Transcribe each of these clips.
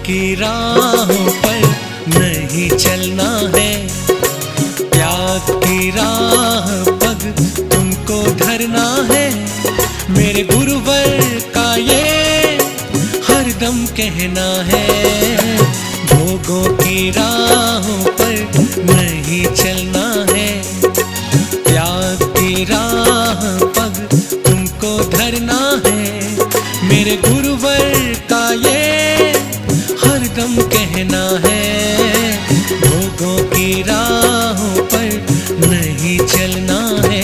की राहों पर नहीं चलना है, त्याग की राह पग तुमको धरना है। मेरे गुरुवर का ये हरदम कहना है, भोगों की राहों पर नहीं चलना है, त्याग की राह पग तुमको धरना है। मेरे गुरुवर का ये हरदम कहना है, भोगों की राहों पर नहीं चलना है।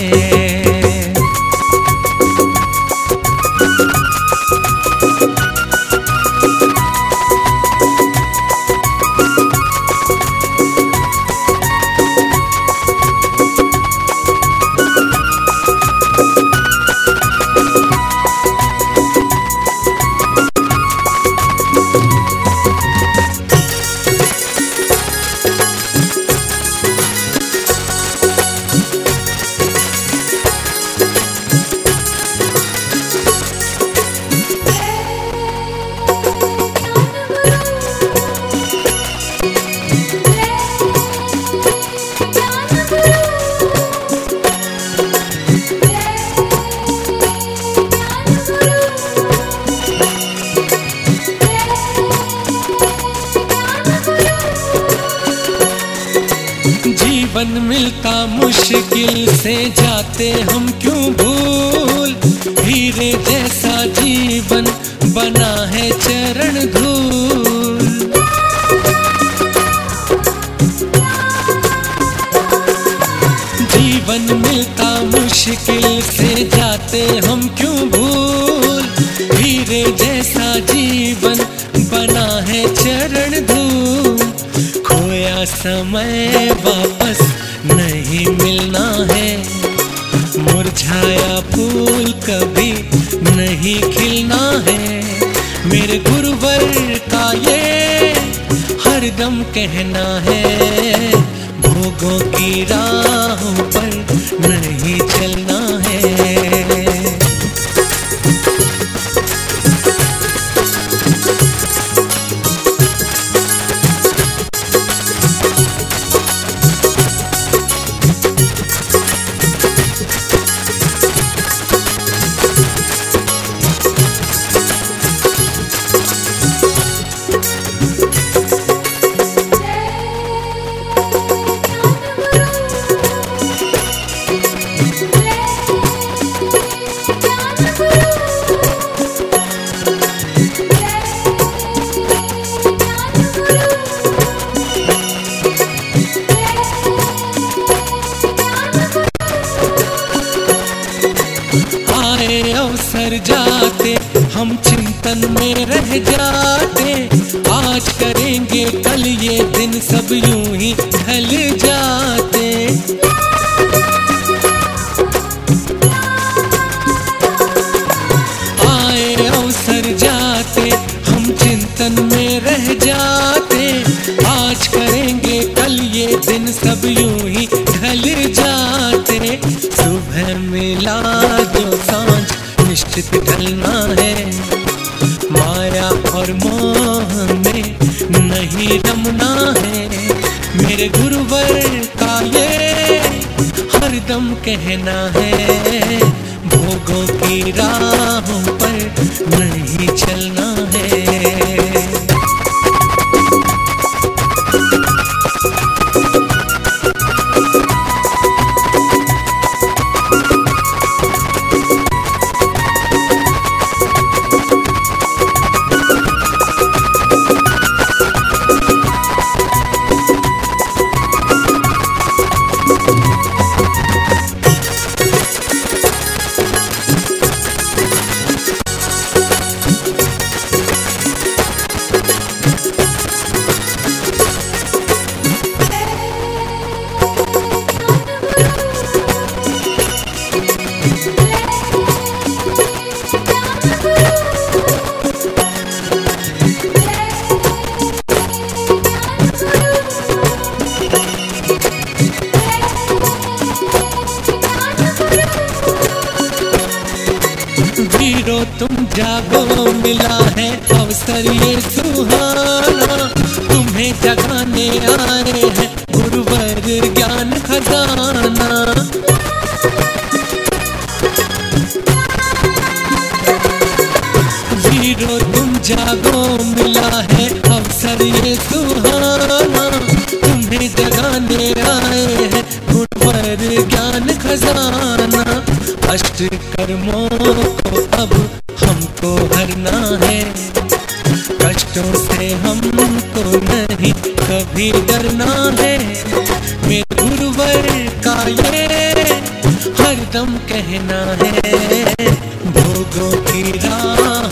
जीवन मिलता मुश्किल से जाते हम क्यों भूल, हीरे जैसा जीवन बना है चरण धूल। जीवन मिलता मुश्किल से जाते हम क्यों भूल, हीरे जैसा जीवन बना है चरण धूल। खोया समय वापस नहीं मिलना है, मुरझाया फूल कभी नहीं खिलना है। मेरे गुरुवर का ये हरदम कहना है, भोगों की राहों पर नहीं चलना है। अवसर जाते हम चिंतन में रह जाते, आज करेंगे कल ये दिन सब यूं ही ढल जाते। आए अवसर जाते हम चिंतन में रह जाते, आज करेंगे कल ये दिन सब यूं ही ढल जाते। सुबह मिला जो सांझ निश्चित ढलना है, माया और मोह में नहीं रमना है। मेरे गुरुवर का ये हरदम कहना है, भोगों की राहों पर नहीं चलना है। वीरों तुम जागो, मिला है अवसर ये सुहाना, जगाने आए हैं गुरुवर ज्ञान खजाना। वीरों तुम जागो, मिला है अवसर ये सुहाना, तुम्हें जगाने आए हैं गुरुवर ज्ञान खजाना। अष्ट कर्मों को अब हमको हरना है, कष्टों से हमको नहीं कभी डरना है। मेरे गुरुवर का ये हरदम कहना है, भोगों की राह